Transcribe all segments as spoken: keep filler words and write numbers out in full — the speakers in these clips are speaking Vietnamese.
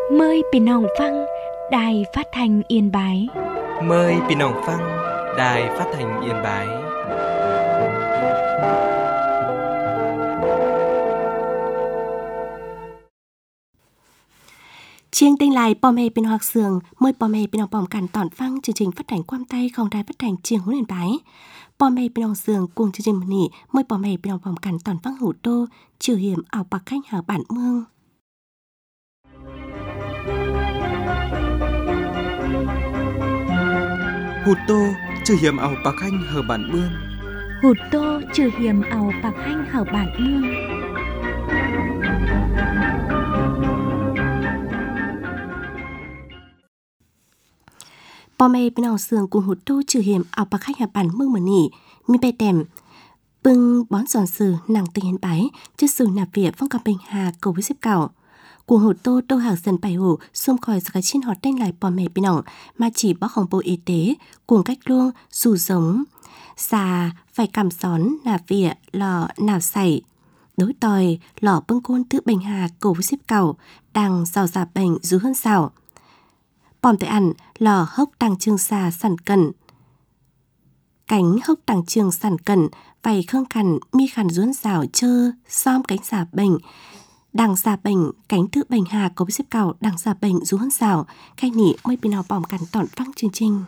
Mờiพี่น้องฟังđài phát thanh Yên Bái. Mời พี่น้องฟัง Đài Phát thanh Yên Bái. Chiêng tinh lại bò mê bên hoặc sường, mời bò mê bên học bỏng cản tỏn phăng chương trình phát thanh quam tay không đài phát thanh chiêng huấn Yên Bái. Bò mê bên học sường cùng chương trình nỉ mời bò mê bên học bỏng cản tỏn phăng hủ tô, trừ hiểm ảo bạc khách hở bản mương. Hụt tô trừ hiểm ảo bạc khanh hở bản mương. Hụt tô trừ hiểm ảo bạc khanh hở bản mương. Bò mê bên học sường cùng hụt tô trừ hiểm ảo bạc khách hở bản mương mà nỉ mi bè tèm. Bưng bón giòn sừ nàng tình Yên Bái, chất sừ nạp vỉa phong cầm bình hà cầu với xếp cảo. Cuồng hột tô tô hạc dần bài hổ xung khỏi cả trên họ tên lại bò mè bên nỏng mà chỉ bó hồng bộ y tế cuồng cách luôn dù giống xà phải cầm xón nạp vỉa lò nạp sảy đối tòi lò bưng côn tự bình hà cầu với xếp cảo đang rào rạp bệnh rú hơn xảo bòm tới ăn lò hốc đằng trường xà sẵn cẩn cánh hốc đằng trường sẵn cẩn vầy khương khẩn mi khẩn ruốn rào chơ xóm cánh xà bệnh đằng xà bệnh cánh tự bệnh hà có với xếp cào đằng xà bệnh rú hơn xảo khai nỉ mới bên nào bỏng cắn tỏn phăng chương trình.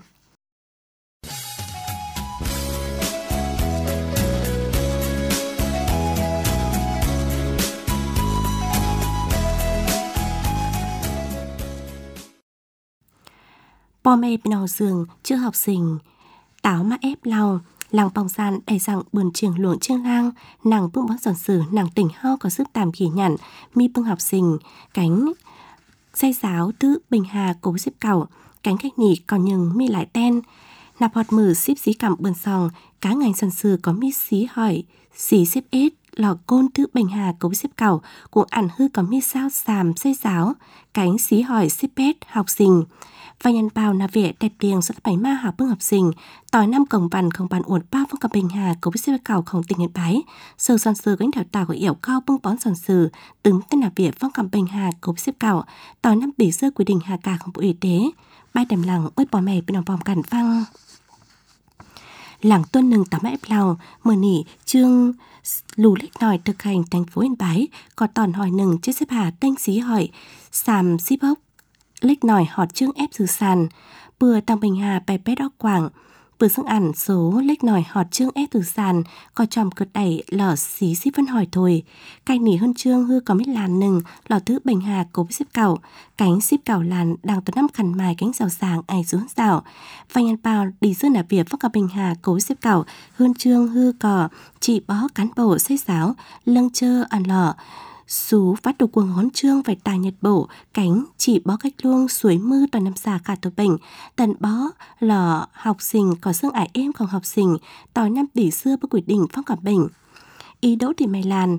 Bò mê bên nào giường chưa học sinh táo mà ép lau làng bong san đầy rằng bườn trường luồng chiêng lang nàng bưng bón giòn sử nàng tỉnh ho có sức tàm khỉ nhặn mi bưng học sinh cánh say giáo tự bình hà cố xếp cầu cánh khách nỉ còn nhừng mi lại ten nạp họt mử xíp xí cầm bườn sòng cá ngành sần sừ có mi xí hỏi xí xếp ết lò côn tự bình hà cố xếp cầu cũng ẩn hư có mi sao sàm say giáo cánh xí hỏi xếp ết học sinh và nhân bao na vẻ đẹp tiền rất bảy ma học bưng học sinh tỏi năm cổng bàn không bàn uổng bao phong cầm bình hà cố với xe cầu không tình Yên Bái sờ sòn sờ cánh đào tàu của yểu cao bưng bón sòn sờ tướng tên là vẻ phong cầm bình hà cố với xe cầu tỏi năm bỉ sơ quy định hà cả không bộ y tế bay đầm lằng ơi bò mè bên lòng bòm cản phăng làng tuân nừng tắm ép lào mờ nỉ trương lù lích nòi thực hành thành phố Yên Bái có tòn hỏi nừng chết xếp hà tên xí hỏi sàm xíp hốc lích nòi họt chương ép từ sàn bừa tăng bình hà bè bét óc quảng bừa xưng ẩn số lích nòi họt chương ép từ sàn có chòm cực đẩy lỏ xí xí vẫn hỏi thôi canh nỉ hơn chương hư có mít làn nừng lỏ thứ bình hà cố với xếp cẩu cánh xếp cẩu làn đang tuần năm khẩn mài cánh rào sàng ai xuống rào và nhân bao đi dương là việc phong cả bình hà cố với xếp cẩu hơn chương hư cỏ chỉ bó cán bộ xây giáo lâng chơ ăn lỏ xú phát đồ cuồng hón trương phải tài nhật bổ cánh chỉ bó cách luông suối mưa toàn năm xà cả tổ bệnh tần bó lò học sinh có xương ải êm còn học sinh tỏi năm tỷ xưa với quy định phong cả bệnh ý đỗ thì mày làn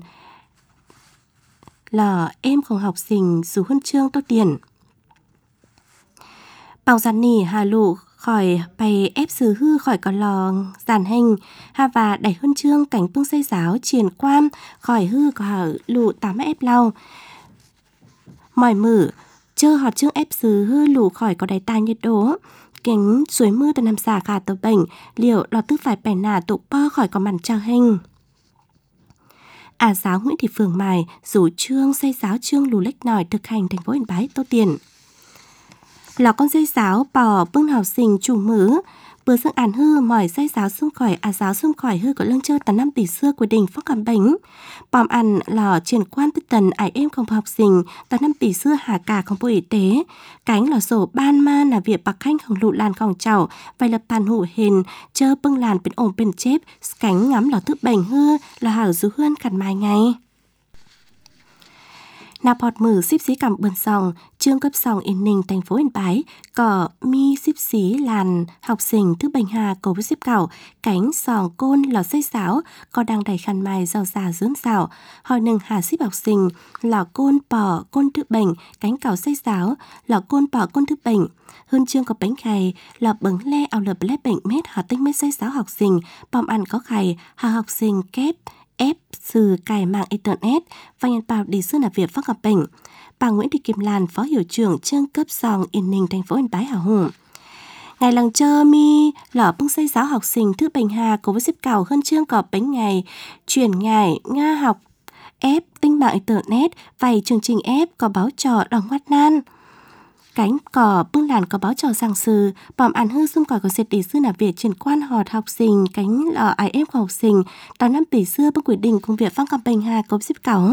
lò êm còn học sinh dù hơn trương tô tiền bao giàn nỉ hà lụ khỏi bày ép sứ hư khỏi có lò giàn hình hà và đẩy hơn trương cảnh bưng xây giáo triển quan khỏi hư có hở lụ tám ép lau mỏi mử chơ họt trương ép sứ hư lụ khỏi có đáy tai nhiệt độ kính suối mưa từ nằm xả khả tờ bệnh liệu lò tư phải bẻ nả tụ po khỏi có màn trao hình à giáo Nguyễn Thị Phường Mài rủ trương xây giáo trương lù lách nòi thực hành thành phố Yên Bái tô tiền lò con dây giáo bò bưng học sinh chủ mứ bữa dương ản hư mỏi dây giáo xung khỏi à giáo xung khỏi hư có lương chơi tấn năm tỷ xưa của đình phóc cảm bánh bòm ăn lò triển quan tư tần ải êm không học sinh tấn năm tỷ xưa hà cả không bộ y tế cánh lò sổ ban ma là việc bạc khanh không lụ làn không chảo vài lập tàn hủ hình chơ bưng làn bên ổn bên chép cánh ngắm lò thức bệnh hư là hảo dư hươn khẩn mai ngay nạp họt mử xíp xí cầm bườn sòng trương cấp sòng Yên Ninh thành phố Yên Bái cỏ mi xíp xí làn học sinh thứ bình hà cố với xíp cảo cánh sòng côn lò xây giáo có đang đầy khăn mài rau già dưỡng xảo hỏi nừng hà xíp học sinh lò côn bò côn thứ bệnh cánh cảo xây giáo lò côn bò côn thứ bệnh hơn trương có bánh khay lò bứng le ao lợp lép bệnh mét hà tinh mét xây giáo học sinh bòm ăn có khay hà học sinh kép ép từ cài mạng Internet và nhận bảo đi sư là việc phát gặp bệnh. Bà Nguyễn Thị Kim Lan, Phó Hiệu trưởng trường cấp sòng Yên Ninh, thành phố Yên Bái hào hùng. Ngày làng chơ mi lỏ bưng xây giáo học sinh thứ bình hà của với xếp cầu hơn chương có bánh ngày chuyển ngày Nga học ép tinh mạng Internet vài chương trình ép có báo trò đòn ngoát nan. Cánh cỏ bưng làn có báo trò giảng sư, bỏm ăn hư xung còi có diệt đi sư là việc triển quan họt học sinh, cánh lò ai ép của học sinh, đó năm tỷ xưa bưng quyết định công việc phong cầm bình hà của xếp cầu.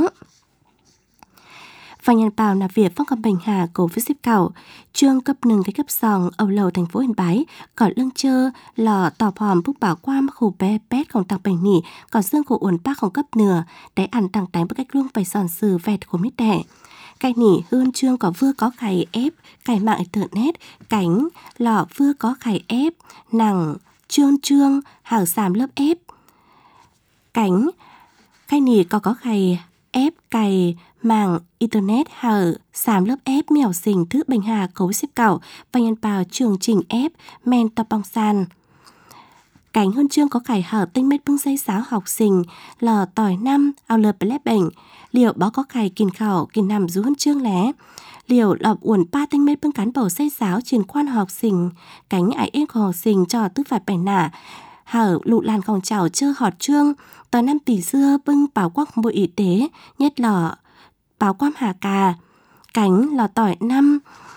Và nhận bảo là việc phong cầm bình hà của với xếp cầu, trường cấp nâng cái cấp sòng ầu lầu thành phố Yên Bái, có lưng chơ, lò tỏ hòm bức bảo qua mắc khủ bé bét không tăng bình nỉ, có dương của uốn bác không cấp nửa, để ăn tăng đánh bất cách luôn phải sòn sư vẹt của mít đẻ. Cái nỉ hơn chương có vừa có khải ép, cài mạng Internet, cánh lò vừa có khải ép, nằng trương trương, hào xàm lớp ép. Cánh, cái nỉ có có khải ép cài mạng Internet hào xàm lớp ép mèo xình thứ bình hà cấu xếp cầu và nhân bào trường trình ép men tập bong san. Cánh hơn chương có khải hở tinh mết bưng dây giáo học sinh lò tỏi năm ao lợp lép bệnh liệu bó có khải kìn khảo kìn nằm rú hơn chương lé liệu lọp uẩn ba tinh mết bưng cán bầu dây giáo triển quan học sinh cánh ải êm của học sinh cho tức phải bẻ nả hở lụ làn khòng chảo chơ họt trương tỏi năm tỷ xưa bưng bảo quắc bộ y tế nhất lò báo quam hà cà cánh lò tỏi năm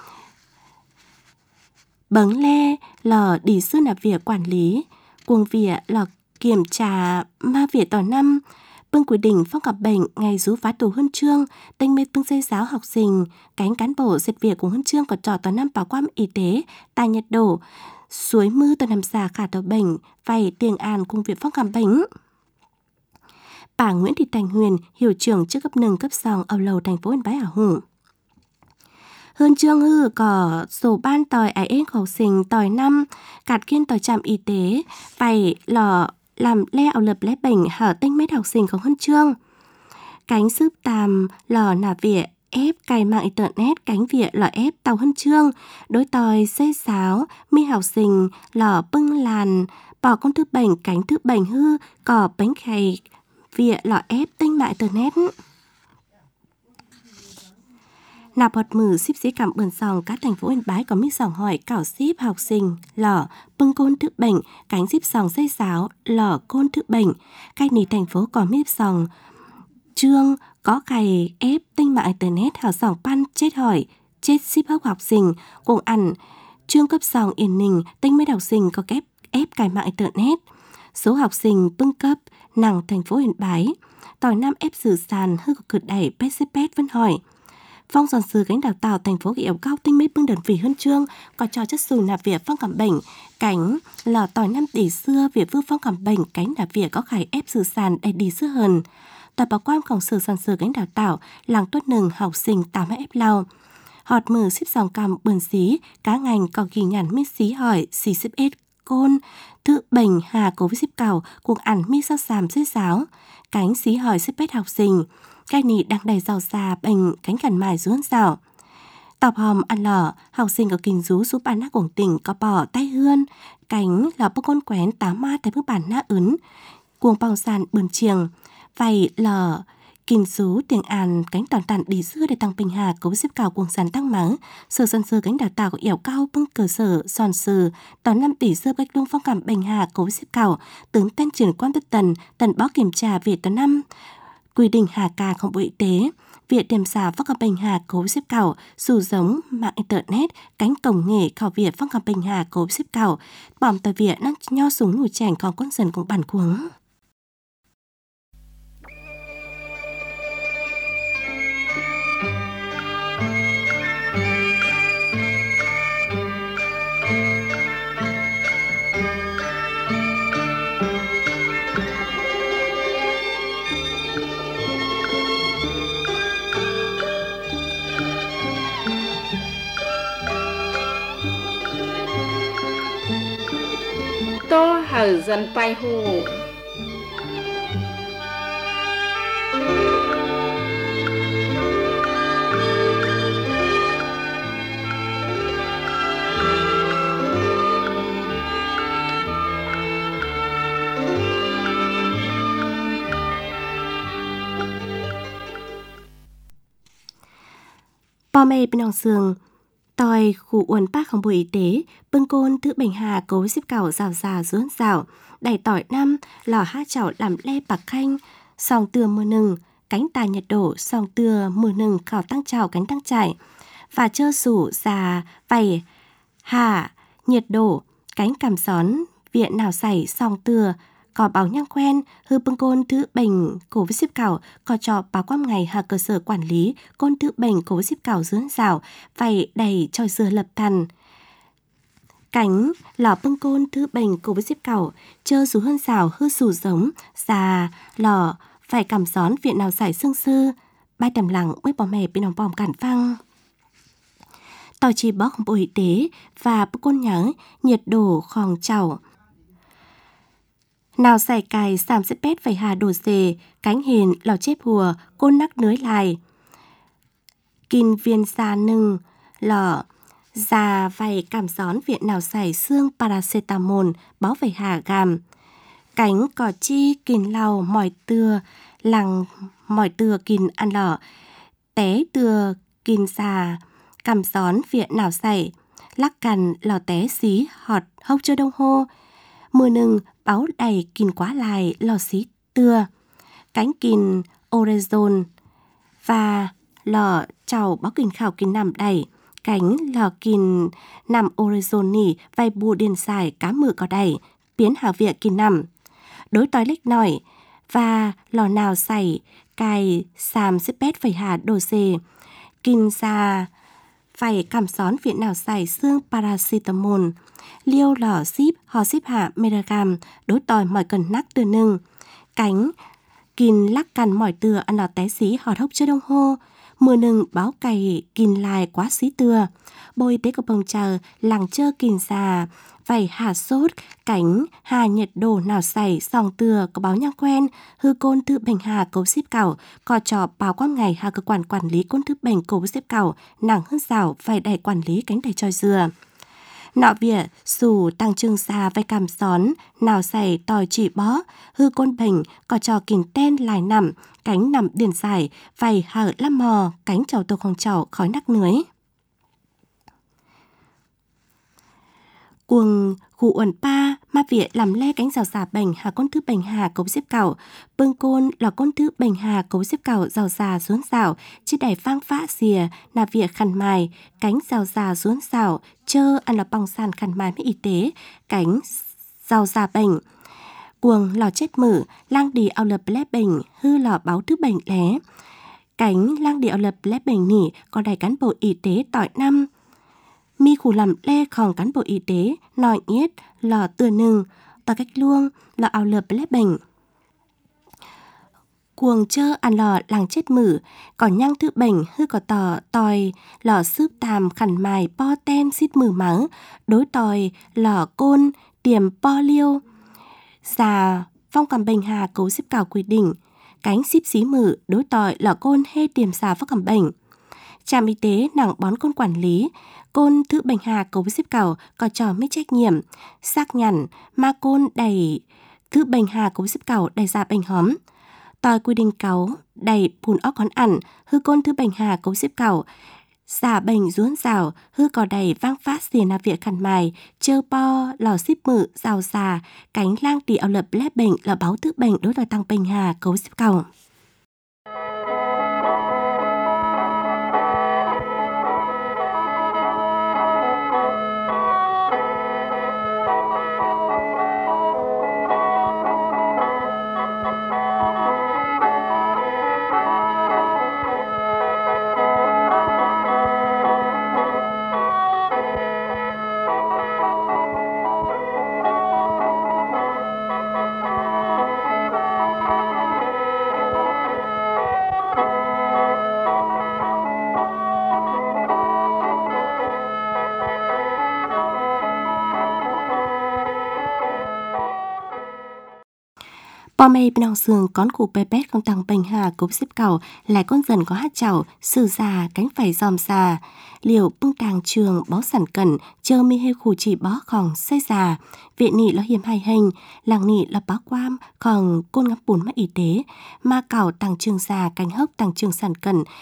bấng le lò đi sư nạp việc quản lý cuồng vỉa lò kiểm tra ma vỉa tỏi năm bưng quy định phong gặp bệnh ngày rú phá tù huân chương tinh mết bưng dây giáo học sinh cánh cán bộ diệt việc của huân chương có trò tỏi năm bảo quam y tế tài nhật đổ suối mưa tỏi năm xà khả tỏi bệnh vay tiền an cùng việc phong gặp bệnh. Bà Nguyễn Thị Thành Huyền, hiệu trưởng trước cấp nâng cấp sòng ầu lầu thành phố Yên Bái hào hùng. Hơn chương hư có sổ ban tỏi ái ếch học sinh tỏi năm, cạt kiên tỏi trạm y tế, vầy lò làm le ảo lập lép bệnh hở tinh mết học sinh có hơn chương. Cánh sướp tàm lò nà vỉa ép cài mạng Internet cánh vỉa lò ép tàu hơn chương, đối tỏi dây sáo, mi học sinh lò bưng làn, bỏ con thức bệnh cánh thức bệnh hư, cỏ bánh khay, vỉa lò ép tinh mạng Internet. Nạp hoạt mử ship sĩ cảm bườn sòng các thành phố Yên Bái có mít sòng hỏi cảo ship học sinh, lò, bưng côn thức bệnh, cánh ship sòng dây sáo, lò côn thức bệnh. Cách ní thành phố có mít sòng, trương, có cày ép tinh mạng Internet hào sòng pan chết hỏi, chết ship học học sinh, cùng ăn, trương cấp sòng Yên Ninh, tinh mết học sinh có kép ép cài mạng Internet. Số học sinh bưng cấp, nặng thành phố Yên Bái, tỏi năm ép sử sàn hư của cực đẩy pê xê pê vẫn hỏi. Phong giòn sư cánh đào tạo thành phố ghi ảo cao tinh mết bưng đơn vị hơn chương, có cho chất xù nạp việc phong cảm bệnh, cánh lò tỏi năm tỷ xưa việc vương phong cảm bệnh, cánh nạp việc có khải ép sử sàn đầy đi xưa hơn. Tòa bảo quan cổng sử giòn sư cánh đào tạo, làng tốt nừng học sinh tám ép lao. Họt mử ship dòng cầm bườn xí, cá ngành có ghi nhắn mít xí hỏi, xí ship ết, côn, tự bệnh hà cố với ship cầu, cuộc ẩn mi sao xàm xếp giáo, cánh xí hỏi ship ết học sinh. Cái nị đang đầy giàu già bệnh cánh cằn mài ruốn rào. Tọp hòm ăn lò, học sinh ở kinh rú giúp bản nát quảng tỉnh có bỏ tay hươn, cánh lò bốc con quén tám ma tại bước bản nát ấn, cuồng bao sàn bườn chiềng, vầy lò kinh rú tiền an cánh toàn tàn đi xưa để tăng bình hà cấu xếp cao cuồng sàn tăng mắng, sở sân sư cánh đào tạo của ẻo cao bưng cơ sở giòn sư, toàn năm tỷ xưa bách lung phong cảm bình hà cấu xếp cao, tướng tên trưởng quan tất tần, tần bó kiểm tra về toàn năm, quy định hà cà không bộ y tế, việc điểm xả phong cảm bình hà cấu xếp cao, dù giống mạng Internet, cánh cổng nghề khảo việc phong cảm bình hà cấu xếp cao, bỏm tờ việc năng nho súng nổi chảnh còn con dần cũng bản cuống. Tô hở dần bay hù. Bò mê bên nòng sườn, tòi khu uốn bác không bộ y tế, bưng côn tự bình hà cố xếp cảo rào rào ruốn rào, đẩy tỏi năm, lò hát chảo làm lê bạc khanh, song tưa mưa nừng, cánh tài nhiệt độ, song tưa mưa nừng khảo tăng trào cánh tăng chảy, và chơ sủ già vầy hạ nhiệt độ, cánh cằm xón, viện nào xảy song tưa, có báo nhang quen, hư bưng côn thứ bình cố với xếp cảo, có cho báo quam ngày hạ cơ sở quản lý, côn thứ bình cố với xếp cảo dưỡng rào, phải đầy tròi dừa lập thần. Cánh lò bưng côn thứ bình cố với xếp cảo, chơ rú hơn rào hư sủ giống, già lò, phải cầm xón viện nào xảy xương sư, bay tầm lặng với bò mẹ bên nòng bòm cản phăng. Tòi chỉ bó không bộ y tế và bưng côn nhớ nhiệt độ khòng chảo. Nào xảy cài xàm xếp pét phải hà đồ xề, cánh hền lò chép hùa, côn nắc nới lại. Kinh viên xa nưng, lò, già vầy cảm gión viện nào xảy xương paracetamol, báo phải hà gàm. Cánh cỏ chi kìn lau mỏi tưa, lằng mỏi tưa kìn ăn lò, té tưa kìn già, cảm gión viện nào xảy, lắc cằn lò té xí họt hốc chưa đông hô. Mưa nừng báo đầy kìn quá lại lò xí tưa, cánh kìn orezon và lò chào báo kìn khảo kìn nằm đầy, cánh lò kìn nằm orezon nỉ vay bù điền xài cá mự có đầy, biến hào viện kìn nằm. Đối tối lích nổi và lò nào xảy cài xàm xếp bét phải hà đồ xề, kìn xa phải cảm xón viện nào xảy xương paracetamol, liêu lò xíp hò xíp hạ mg, đối tòi mỏi cần nắc tưa nưng, cánh kìn lắc cằn mỏi tưa ăn lò té xí họt hốc chưa đông hô, mưa nừng báo cày kìn lại quá xí tưa, bộ y tế của bồng chờ làng chơ kìn già, vầy hà sốt, cánh hà nhiệt độ nào xảy sòng tưa có báo nhang quen, hư côn tự bệnh hà cấu xếp cảo, có trò báo quang ngày hà cơ quan quản lý côn tự bệnh cấu xếp cảo, nặng hơn rào vầy đầy quản lý cánh đầy tròi dừa. Nọ vỉa, xù tăng trương xa vay cằm xón, nào xảy tòi chỉ bó, hư côn bệnh, có trò kìn ten lại nằm, cánh nằm điền dài, vầy hở lăm mò, cánh trầu tô không trầu khói nắc nưới. Cuồng khu uẩn pa, ma vỉa làm le cánh rào xà bệnh hà côn thứ bệnh hà cấu xếp cảo, bưng côn là côn thứ bệnh hà cấu xếp cảo rào xà xuống rào, chứ đẩy phang phá xìa, nà vỉa khăn mài, cánh rào xà xuống rào, chơ ăn là bong sàn khăn mài với y tế, cánh rào xà bệnh. Cuồng lò chết mử, lang đi ao lập lép bệnh, hư lò báo thứ bệnh lé. Cánh lang đi ao lập lép bệnh nỉ, có đầy cán bộ y tế tỏi năm. Mi khu làm le khòng cán bộ y tế, nói nhiết, lò tưa nừng, tòa cách luông, lò ao lập lép bệnh. Cuồng chơ ăn lò làng chết mử, còn nhang thứ bệnh hư có tò tòi, lò sướp tàm khẩn mài po ten xít mử mắng, đối tòi, lò côn, tiềm po liêu. Già, phong cầm bệnh hà cấu xếp cảo quy định, cánh xíp xí mử, đối tòi, lò côn hê tiềm xà phong cầm bệnh. Trạm y tế nặng bón côn quản lý, côn thứ bệnh hà cấu xếp cảo có trò mấy trách nhiệm, xác nhằn, ma côn đầy thứ bệnh hà cấu xếp cảo đầy ra bệnh hóm. Tòi quy định cáu, đầy bùn óc con ẩn, hư côn thứ bệnh hà cấu xếp cảo, giả bệnh ruốn rào, hư có đầy vang phát xìa nà viện khăn mài, chơ po, lò xíp mự, rào xà, cánh lang tì ảo lập lép bệnh là báo thứ bệnh đối với tăng bệnh hà cấu xếp cảo. Bò mê bên nòng sườn con cụ bê bét con tăng bệnh hà cốp xếp cầu lại con dần có hát chảo sử già cánh phải dòm già liều bưng tàng trường bó sản cẩn chơ mi hê khu chỉ bó khòng xây già viện nị lo hiểm hay hình làng nị là bó quam khòng côn ngắm bùn mắt y tế ma cào tàng trường già cánh hốc tàng trường sản cẩn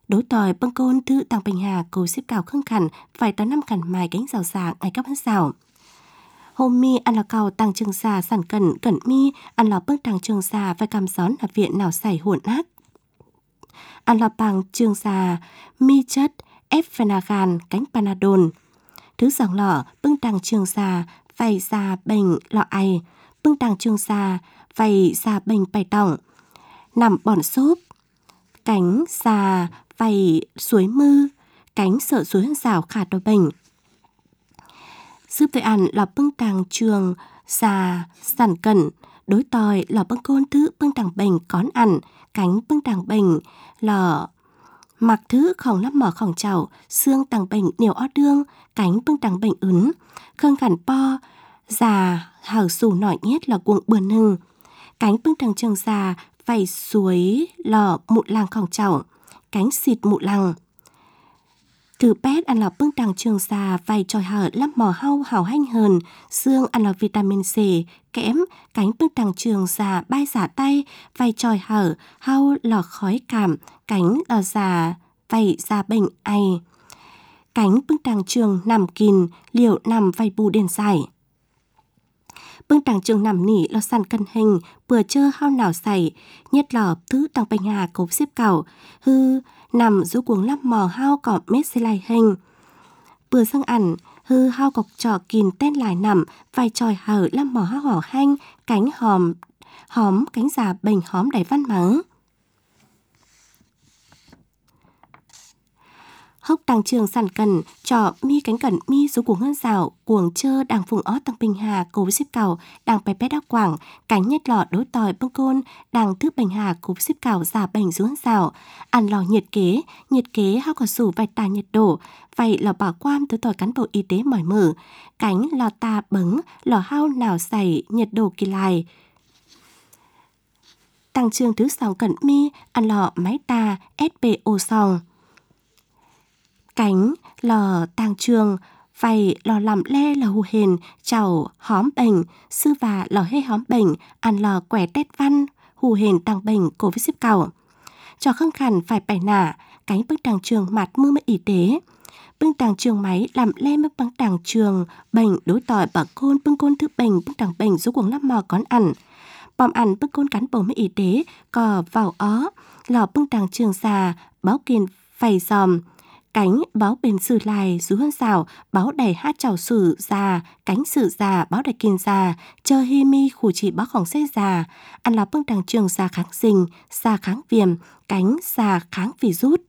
đối tòi băng côn thư tăng bình hà cầu xếp cào khương khẩn phải tới năm khẩn mài cánh rào xà ngày cấp hết rào. Hôm mi ăn là cầu tăng trường xà sản cẩn cẩn mi ăn là bưng tăng trường xà phải cầm gión là viện nào xảy hồn ác. Ăn là bằng trường xà mi chất ép phenagan cánh panadol. Thứ sòng lọ bưng tăng trường xà phải xà bệnh lọ ai, bưng tăng trường xà phải xà bệnh bày tổng. Nằm bỏn xốp, cánh xà phải suối mư, cánh sợ suối hân xảo khả đồ bệnh. Sư tội ăn là bưng tăng trường xà sản cẩn, đối tòi là bưng côn thứ bưng tăng bệnh cón ăn, cánh bưng tăng bệnh là mặc thứ khổng lắp mở khổng chảo, xương tăng bệnh nhiều ó đương, cánh bưng tăng bệnh ứng, khương khẩn po, già hở xù nổi nhét là cuồng bươn nưng, cánh bưng tăng trường xà phải suối lò mụ làng khổng chảo, cánh xịt mụ làng. Từ pét ăn là bưng tăng trường xà phải tròi hở lắp mò hau hào hanh hờn, xương ăn là vitamin C, kẽm, cánh bưng tăng trường xà bay xả tay, phải tròi hở hau lò khói cảm, cánh lò già phải già bệnh ai. Cánh bưng tăng trường nằm kín, liệu nằm phải bù đèn dài. Bưng tăng trường nằm nỉ lo săn cân hình, bừa chơ hao nào xảy, nhất lò thứ tăng bệnh hà cốp xếp cảo, hư nằm rũ cuồng lắp mò hao cọp mết xê lai hình. Bừa sang ẩn, hư hao cọc trò kín tên lại nằm, vai tròi hở lắp mò hao hỏ hanh, cánh hòm, hóm cánh già bệnh hóm đầy văn mắng. Hốc tăng trường sản cần, trọ mi cánh cẩn mi số cuồng hân rào, cuồng chơ đàng phùng ó tăng bình hà, cố xếp cầu, đàng bè bét đá quảng, cánh nhất lọ đối tòi bông côn, đàng thức bình hà, cố xếp cầu, giả bành dưới hân rào, ăn lò nhiệt kế, nhiệt kế hao cỏ sủ vạch tà nhiệt độ, vậy lò bảo quan tới tòi cán bộ y tế mỏi mở, cánh lò tà bứng, lò hao nào xảy, nhiệt độ kỳ lại. Tăng trường thứ sáu cẩn mi, ăn lò máy tà, ét pê ô sòng. Cánh lò tàng trường, phải lò làm le lò hù hền, chảo hóm bệnh, sư và lò hê hóm bệnh, ăn lò quẻ tét văn, hù hền tàng bệnh cổ với xếp cầu. Cho khăn khăn phải bày nả, cánh bưng tàng trường mặt mưa mất y tế. Bưng tàng trường máy làm le mất bưng tàng trường, bệnh đối tỏi bảo côn bưng côn thức bệnh bưng tàng bệnh rú cuồng lắp mò con ăn. Bòm ăn bưng côn cán bầu mất y tế, cò vào ó, lò bưng tàng trường xà, báo kiên phầy giòm. Cánh báo bền sử lại rú hân xảo, báo đầy hát chảo sử già, cánh sử già, báo đầy kiên già, chờ hi mi khủ chỉ báo khổng xe già, ăn là bưng đằng trường già kháng sinh, già kháng viêm, cánh già kháng virus.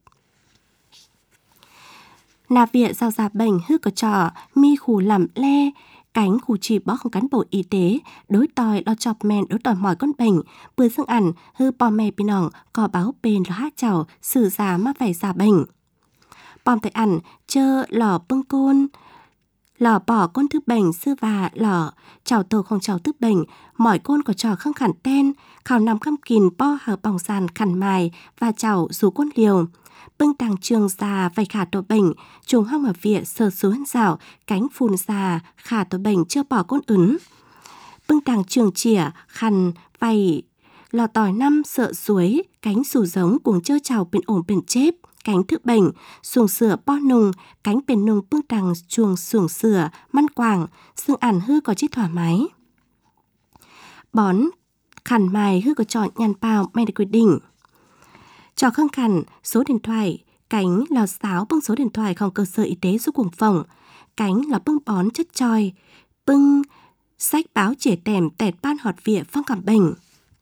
Nà viện giao già bệnh hư có trò, mi khủ làm le, cánh khủ chỉ báo không cán bộ y tế, đối tòi lo chọc men đối tòi mỏi con bệnh, bữa dương ẩn hư bò mè pì nòng, có báo bền lo hát chảo, sử già mà phải già bệnh. Bòm tại ẩn, chơ lò bưng côn, lò bỏ côn thức bệnh sư và lò, chào tàu không chào thức bệnh, mỏi côn có trò khăn khẳng tên, khảo nằm khăm kìn bo hở bỏng sàn khẳng mài và chào rú côn liều. Bưng tàng trường già vầy khả tổ bệnh, trùng hong ở viện sờ số hân rào, cánh phùn già khả tổ bệnh chưa bỏ côn ứng. Bưng tàng trường chỉa, khăn, vầy, lò tỏi năm sợ suối, cánh sù giống cuồng chơ chào bên ổn bên chép. Cánh thức bệnh, xuồng sửa bo nùng, cánh bền nùng bưng tàng chuồng xuồng sửa, măn quảng, xương ản hư có chiếc thoải mái. Bón, khẩn mài hư có chọn nhàn bào may được quyết định. Cho khăn khẩn, số điện thoại, cánh lò sáo bưng số điện thoạiของcơ sở y tế giúp cùng phòng, cánh là bưng bón chất choi, bưng sách báo trẻ tèm tẹt ban họt viện phong cảm bệnh.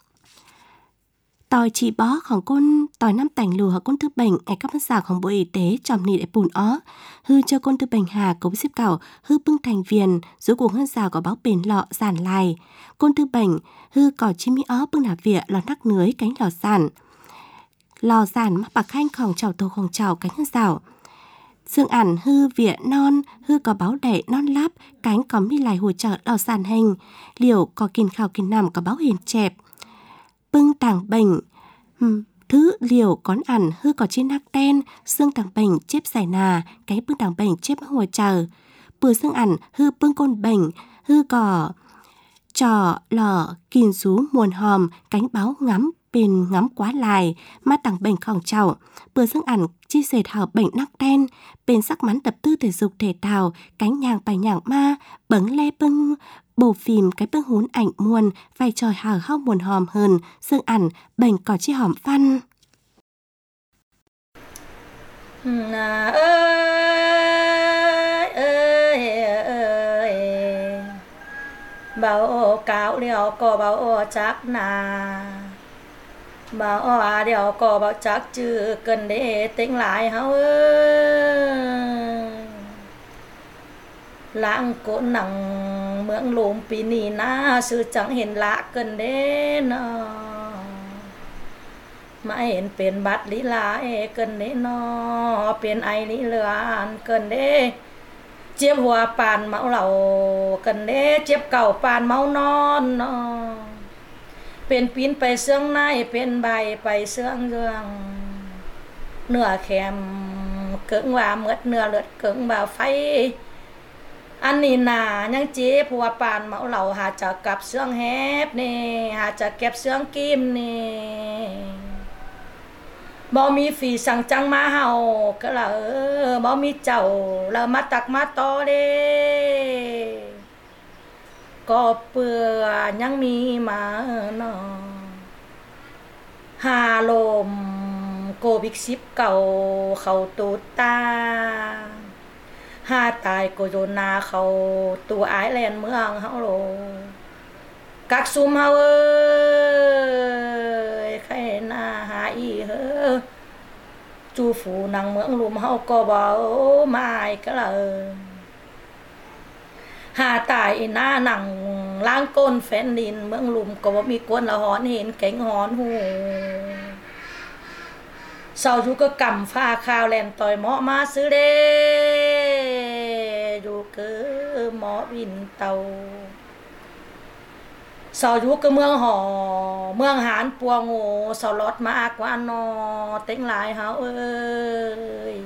Tòi chỉ bóของcôn tòi năm tành lù hoặc côn thức bệnh ngày các bác giảของbộ y tế chòm nị để bùn ó hư cho côn thức bệnh hà cống xếp cảo hư bưng thành viền dưới cuồng hơn rào có báo bền lọ giản lại côn thức bệnh hư cỏ chim mi ó bưng là vỉa lò nắc nưới cánh lò giản lò giản mắc bạc khanhของchảo tàuของchảo cánh hơn rào dương ản hư vỉa non hư có báo đẻ non lắp cánh có mi lại hỗ trợ lò giản hình liều có kìn khảo kìn nằm có báo hiền chẹp bưng tàng bệnh thứ liều cón ẩn hư có trên hắc đen xương tàng bệnh chép giải nà cái bưng tàng bệnh chép hồi chờ bừa xương ẩn hư bưng côn bệnh hư cỏ trò lò kìn rú muồn hòm cánh báo ngắm เป็นngắm quá lại mà tặng bệnhของเจ้าเปิดซึ่งอันchi sẻ thảo bệnh nắc đen เป็นสักมันtập tư thể dục thể thao cánh nhàng bài nhàng ma bấn le bưng bộ phim cái bưng hún ảnh muôn vai trò hào hao buồn hòm hơnซึ่งอันbệnh có chi hòm văn à, ơi ơi ơi bảo cáo liều có bảo chắc nà bảo à điều có bảo chắc chứ cần để tính lại hao ơi lãng cố nặng mượn lùm pì nì na sư chẳng ห็นละเกินเด้นอมาเห็นเป็นบัดลีลาเอเกินเด้นอเป็นไอลีเลือนเกินเด้เจ็บหัวปานเมาเหล่าเกินเด้เจ็บเก่าปานเมานอนนอเป็นปีนไปเสื่องในเป็นใบไปเสื่องเรื่องเนื้อแข็มเกิงว่าเมื่อเนื้อเลือดเกิงบ่าไฟอันนี้นายังเจ็บหัวปานเมาเหล่าหาจะกับเสื่องแฮบนี่หาจะเก็บเสื่องกิมนี่บ่มีฝีสั่งจังมาเฮาก็ละเออบ่มีเจ้าแล้วมาตักมาต่อเด้ก็เปื่อยังมีมาเนาะหาลมโควิดสิบเก้าเข้าตูดตาหาตายโคโรนาเข้าตัวไอแลนด์เมืองเฮาโลกักซุมเฮาเอ้ยใครน่าหาอีเฮ้อจูฝูนังเมืองลุมเฮาก็บ่มาอีกละเออหาตายหน้าหนังล้างก้นแฟนดินเมืองลุมก็บ่มีก้นละหอนเห็นแข็งหอนหูเศร้าอยู่ก็กำฟ้าข้าวแลนต่อยหมอมาซื้อเด้อยู่คือหมอบินเตาเศร้าอยู่ก็เมืองหอเมืองหานปัวโง่เศร้าลอดมากกว่านอเต็งหลายเฮาเอ้ย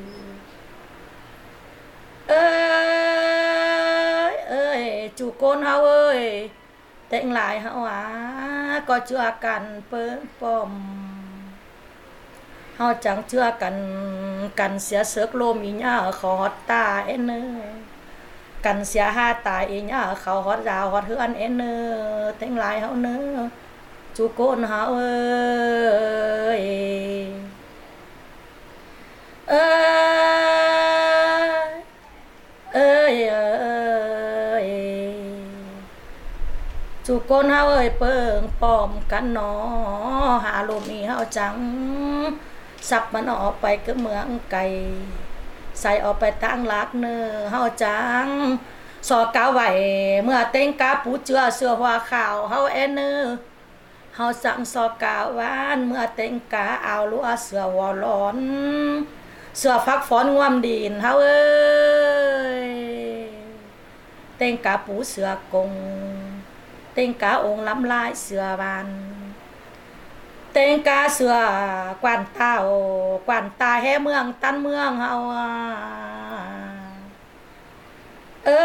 เอ้ยเอ้ยจูโกนเฮาเอ้ยเต็งหลายเฮาอ่ะก็เชื่อกันเปิ้นป้อมเฮาจังเชื่อกันกันเสียเสือกลมอีหญ้าขอดตาเอ็นเนอกันเสียหาตายอีหญ้าเขาฮอดดาวฮอดเฮือนเอ็นเนอเต็งหลายเฮาเนอจูโกนเฮาเอ้ยเอ้ยเอ้ยเอ้ยจูโกนเฮาเอ้ยเปิงป้อมกันหนอหาลมอีเฮาจังสับมันออกไปก็เมืองไก่ใส่ออกไปตั้งลักเนื้อเฮาจังสอกาไหวเมื่อเต็งกาปูเจือเสือหัวขาวเฮาเอ็นเนอเฮาสั่งสอกาวานเมื่อเต็งกาเอาลัวเสือหัวร้อนเสือฟักฝอนงวมดินเฮาเอ้ยเต็งกาปูเสือกงเต็งกาองค์ลำลายเสือบานเต็งกาเสือกวนเต้ากวนตาแห่เมืองตันเมืองเฮาเอ้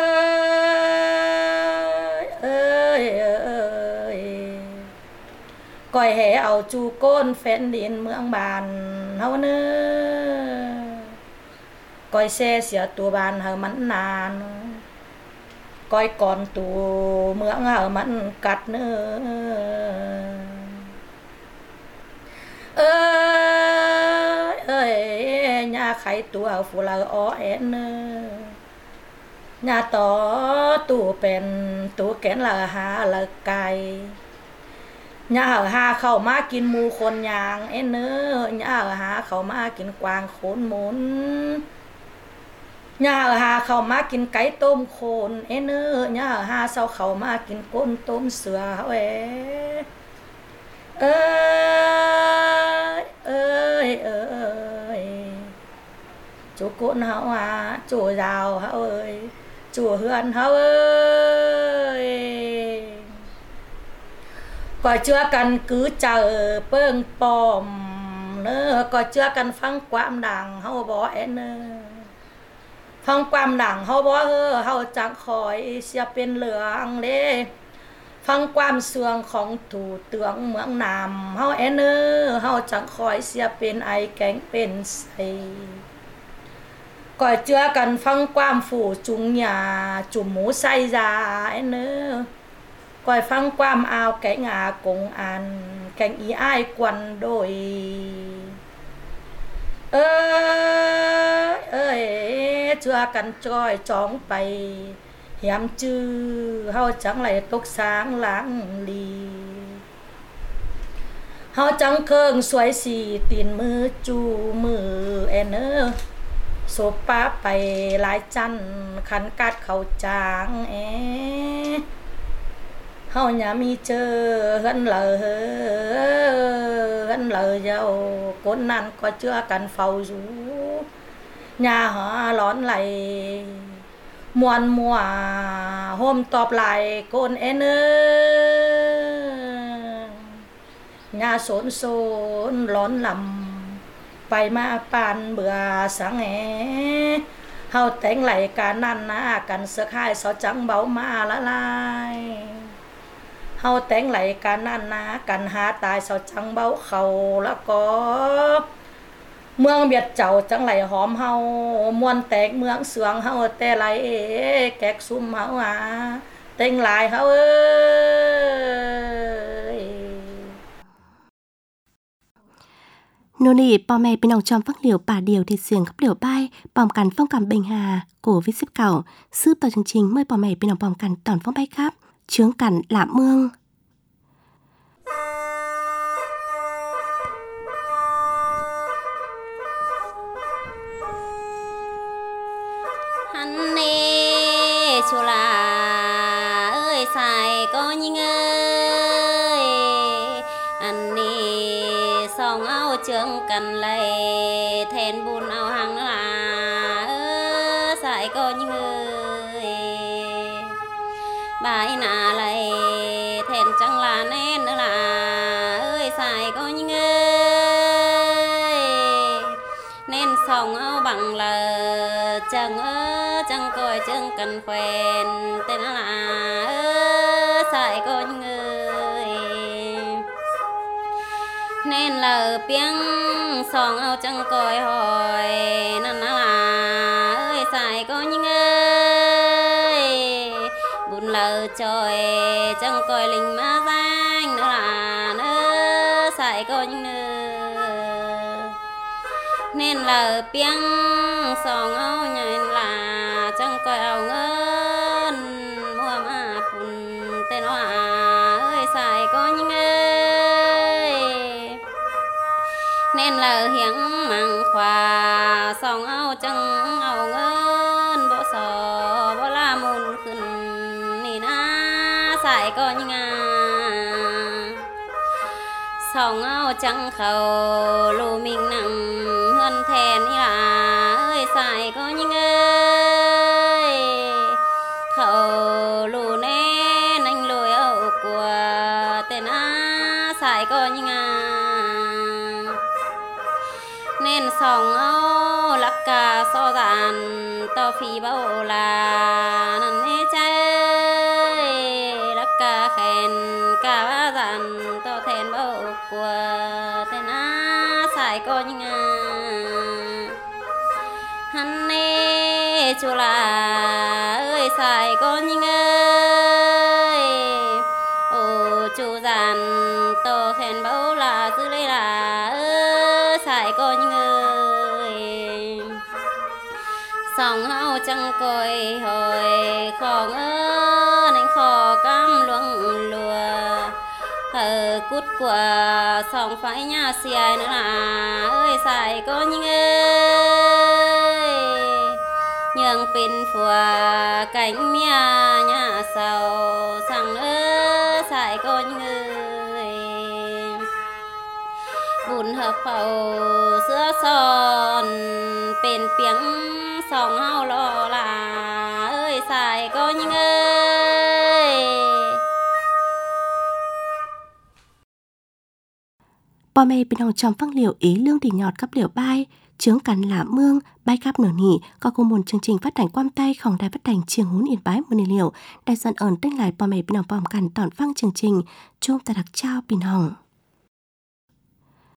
ยเอ้ยเอ้ยก้อยแห่เอาจูโก้นแฟนดินเมืองบานเฮาเน้อก้อยแซ่เสียตัวบานเฮามันนานก้อยก่อนตัวเมืองเฮามันกัดเน้อเอ้ยเอ้ยญาไข่ตัวฟูลาอ้อแอนเนอญาต่อตู้เป็นตู้แกนละหาละไก่ญาหาเข้ามากินหมูคนยางแอนเนอญาหาเข้ามากินกวางโขนหมุนญาหาเข้ามากินไก่ต้มโคนแอนเนอญาหาเซาเข้ามากินก้นต้มเสือเอ้เอ้ยเอ้ยเอ้ยจูโกนเฮาอ่ะจูยาวเฮาเอ้ยจูเฮือนเฮาเอ้ยก็เชื่อกันคือเจอเปิ้งปอมเนอก็เชื่อกันฟังความดังเฮาบ่แอนเนอฟังความดังเฮาบ่เออเฮาจังคอยเสียเป็นเหลืองเด้ฟังความเสื่องของถูเตืองเมืองนามเฮาแอนเนอเฮาจังคอยเสียเป็นไอแกงเป็นใสก่อยเจือกันฟังความฝูจุงหยาจุ่มหมูใส่ยาแอนเนอก่อยฟังความอาวแกงอากงอันแกงอีอ้ายกวนโดยเอ้ยเอ้ยเจือกันจ้อยจ้องไปเหียมจื้อเฮาจังไหลตกสางหลังลีเฮาจังเคิงสวยสีตีนมือจูมือแอนเนอโซป้าไปหลายจันขันกัดเขาจางแอเฮาอย่ามีเจอเฮินเลอเฮินเลอเจ้าคนนั้นก็เชื่อกันเฝ้าอยู่ญาหาร้อนไหลมวนมัวโฮมตอบไหลโกนเอเนอญาสนโซนร้อนลำไปมาปานเบื่อสังแหเฮาแต่งไหลกันนั่นนะกันเสื้อค่ายเสาจังเบามาละลายเฮาแต่งไหลกันนั่นนะกันหาตายเสาจังเบาเขาแล้วก็เมืองเบียดเจ้าจังไหลหอมเฮามวนแตกเมืองเสืองเฮาแต่ไหลแกกซุ่มเฮาอ่ะเต็งหลายเฮาเอ้ยนู่นนี่ปอแม่เป็นน้องจอมฟังเหลียวป่าเดียวที่เสียงกับเหลียวป้ายปอมกันฟ้องกำเบงหาโกวิดสิบเก้าซื้อต่อจริงๆเมื่อปอแม่เป็นน้องปอมกันตอนฟ้องไปครับเชื้องกันหลาเมืองฮันเน่ชุลาเอ้ยใส่ก็ยิงเอ้ยอันนี้สองเอาเจืองกันเลยแทนบุญเอาหังลาเอ้ยใส่ก็ยิงเอ้ยบายหน้าเลยแทนจังลาแน่นลาเอ้ยใส่ก็ยิงเอ้ยเน้นสองเอาบังเลยจังเอ้ยจังก้อยจังกันแขวนเต้นลาเอ้ยใส่ก็ยิงเอ้ยเน้นเลยเปียงสองเอาจังก้อยหอยนั่นนะลาเอ้ยใส่ก็ยิงเอ้ยบุญเลยจอยจังก้อยลิงมาแซงนั่นลาเอ้ยใส่ก็ยิงเอ้ยเน้นเลยเปียงสองเอาใหญ่ลาจังก้อยเอาเงินมัวมาปุ่นเต้นลาเอ้ยใส่ก็ยิงเอ้ยเน้นเลยเหียงมังขวาสองเอาจังเอาเงินบ่สอบ่ลามุนขึ้นนี่นะใส่ก็ยิงอ่ะสองเอาจังเขาลูมิงนั่งเฮือนแทนนี่ล่ะเอ้ยใส่ก็ยิงเอ้ยเขาลูแน่นั่งลอยเอากลัวแต่นะใส่ก็ยิงอ่ะเน้นสองเอาลักกาโซดานต่อฟีเบาลานั่นเอ้ใจลักกาแขนกาว่าดันต่อแทนเบากลัวแต่นะใส่ก็ยิงอ่ะฮันเน่จุลาเอ้ยใส่ก็ยิงเอ้ยโอ้จูจันโตแขนเบาลาซื้อเลยลาเอ้ยใส่ก็ยิงเอ้ยสองเฮาจังก้อยหอยของเอ้ยในคอกำลวงลัวเออกุดกว่าสองไฟหน้าเสียนั่นล่ะเอ้ยใส่ก็ยิงเอ้ยยังเป็นผัวไก่เมียหน้าเศร้าสั่งเอ้ยใส่ก็ยิงเอ้ยบุญหับเฝ้าเสื้อซ้อนเป็นเปียงสองเฮารอลาเอ้ยใส่ก็ยิงเอ้ยปอแม่เป็นน้องจอมฟังเหลียวอีเรื่องดีหยอดกับเหลียวป้าย chướng cắn lạ mương, bay cáp nửa nỉ, có cùng một chương trình phát hành quam tayของđài phát hành Chiêng Hún Yên Bái Môn Liệu, đài dân ẩn tinh lại bò mẹ bình hồng bòm cằn tỏn phăng chương trình, chôm ta đặc trao bình hồng.